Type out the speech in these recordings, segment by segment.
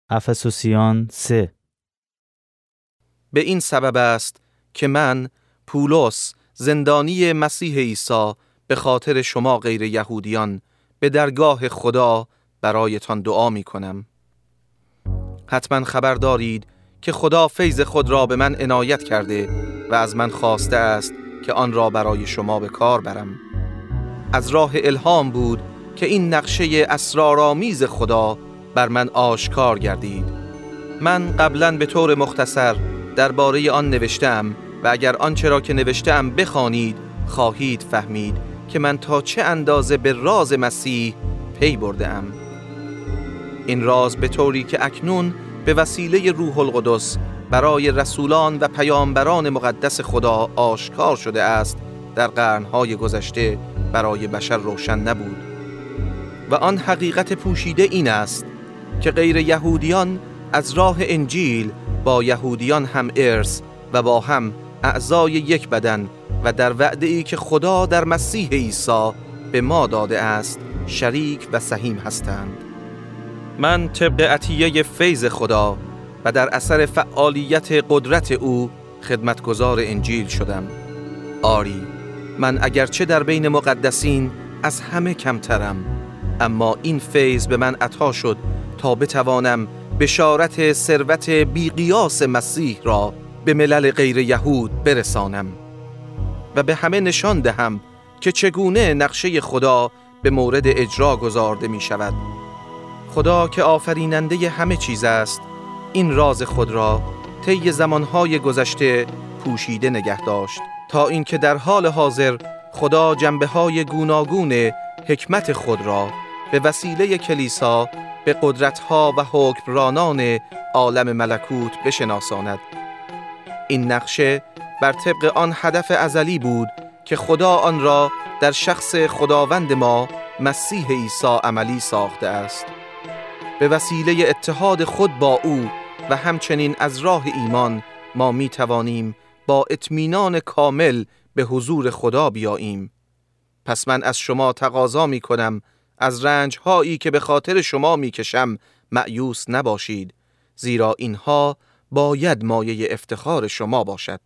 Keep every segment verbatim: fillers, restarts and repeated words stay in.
افسوسیان سه. به این سبب است که من پولس زندانی مسیح عیسی به خاطر شما غیر یهودیان به درگاه خدا برایتان دعا می کنم. حتما خبر دارید که خدا فیض خود را به من عنایت کرده و از من خواسته است که آن را برای شما به کار برم. از راه الهام بود که این نقشه اسرارآمیز خدا بر من آشکار گردید. من قبلا به طور مختصر درباره آن نوشتم و اگر آنچه را که نوشتم بخوانید خواهید فهمید که من تا چه اندازه به راز مسیح پی برده‌ام. این راز به طوری که اکنون به وسیله روح القدس برای رسولان و پیامبران مقدس خدا آشکار شده است، در قرنهای گذشته برای بشر روشن نبود. و آن حقیقت پوشیده این است که غیر یهودیان از راه انجیل با یهودیان هم ارث و با هم اعضای یک بدن و در وعده‌ای که خدا در مسیح عیسی به ما داده است شریک و سهیم هستند. من طبق عطیه فیض خدا و در اثر فعالیت قدرت او خدمتگزار انجیل شدم. آری، من اگرچه در بین مقدسین از همه کمترم، اما این فیض به من عطا شد تا بتوانم بشارت ثروت بی‌قیاس مسیح را به ملل غیر یهود برسانم و به همه نشان دهم که چگونه نقشه خدا به مورد اجرا گذارده می شود. خدا که آفریننده همه چیز است، این راز خود را طی زمانهای گذشته پوشیده نگه داشت تا اینکه در حال حاضر خدا جنبه‌های گوناگون حکمت خود را به وسیله کلیسا به قدرت‌ها و حکمرانان عالم ملکوت بشناساند. این نقشه بر طبق آن هدف ازلی بود که خدا آن را در شخص خداوند ما مسیح عیسی عملی ساخته است. به وسیله اتحاد خود با او و همچنین از راه ایمان ما می توانیم با اطمینان کامل به حضور خدا بیاییم. پس من از شما تقاضا می کنم از رنج‌هایی که به خاطر شما می کشم مأیوس نباشید، زیرا اینها باید مایه افتخار شما باشد.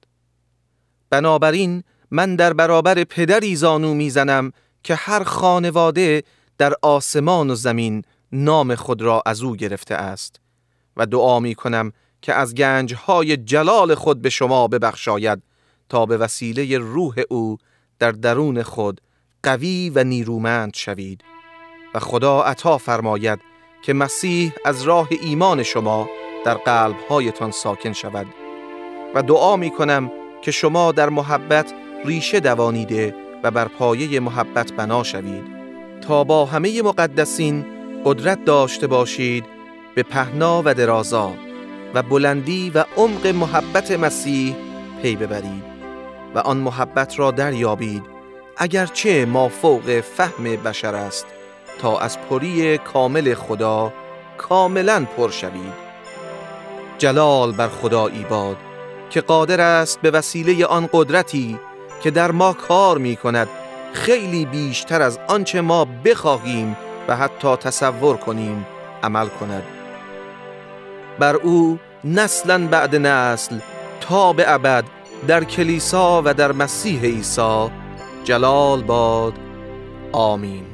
بنابراین من در برابر پدری زانو می زنم که هر خانواده در آسمان و زمین نام خود را از او گرفته است و دعا می کنم که از گنج‌های جلال خود به شما ببخشاید تا به وسیله روح او در درون خود قوی و نیرومند شوید و خدا عطا فرماید که مسیح از راه ایمان شما در قلب‌هایتان ساکن شود. و دعا می کنم که شما در محبت ریشه دوانیده و بر پایه محبت بنا شوید تا با همه مقدسین قدرت داشته باشید به پهنا و درازا و بلندی و عمق محبت مسیح پی ببرید و آن محبت را دریابید اگرچه مافوق فهم بشر است، تا از پری کامل خدا کاملا پر شوید. جلال بر خدایی باد که قادر است به وسیله آن قدرتی که در ما کار می کند خیلی بیشتر از آنچه ما بخواهیم و حتی تصور کنیم عمل کند. بر او نسلاً بعد نسل تا به ابد در کلیسا و در مسیح عیسی جلال باد. آمین.